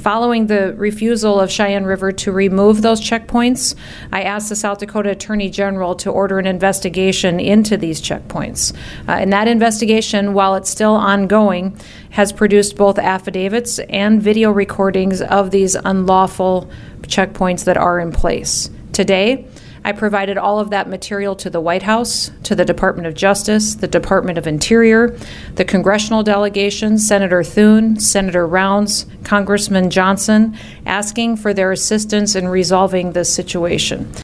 Following the refusal of Cheyenne River to remove those checkpoints, I asked the South Dakota Attorney General to order an investigation into these checkpoints. And that investigation, while it's still ongoing, has produced both affidavits and video recordings of these unlawful checkpoints that are in place. Today, I provided all of that material to the White House, to the Department of Justice, the Department of Interior, the congressional delegation, Senator Thune, Senator Rounds, Congressman Johnson, asking for their assistance in resolving this situation.